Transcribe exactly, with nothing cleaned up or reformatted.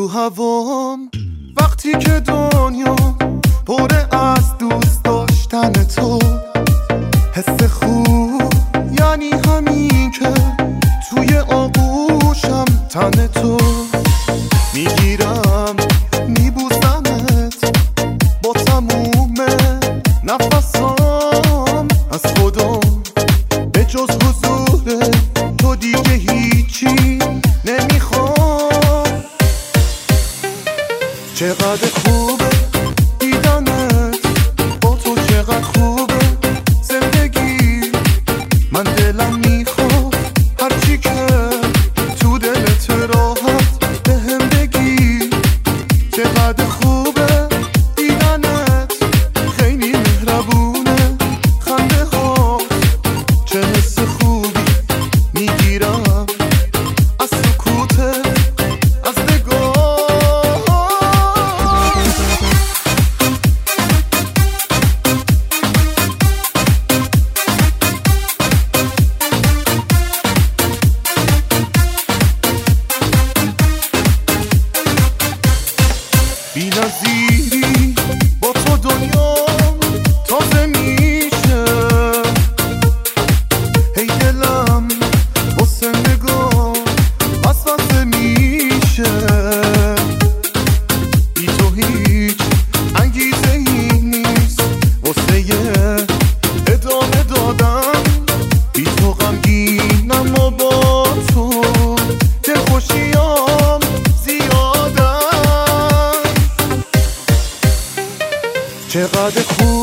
تو هوام وقتی که دنیا پر از دوست داشتن تو، حس خوب یعنی همین که توی آغوشم تن تو، میگیرم میبوسمت با تموم نفسام، از خدا به جز حضور تو دیگه هیچی نمیخوام. چقدر خوبه دیدنت با تو، چقدر خوبه زندگی، من دلم میخواد هرچی که تو دلت راحت بهم بگی. چقدر خوبه دیدنت، خیلی مهربونه خنده ها، چه حس خوبی میگیرم از سکوتت، از نگاه. بی نظیری با تو دنیا تازه میشه، هی دلم واسه نگاه وسوسه میشه. بی تو هیچ انگیزه ای نیست واسه ادامه دادن، بی تو غمگینم و با تو دلخوشیام زیادن. چقدر خوب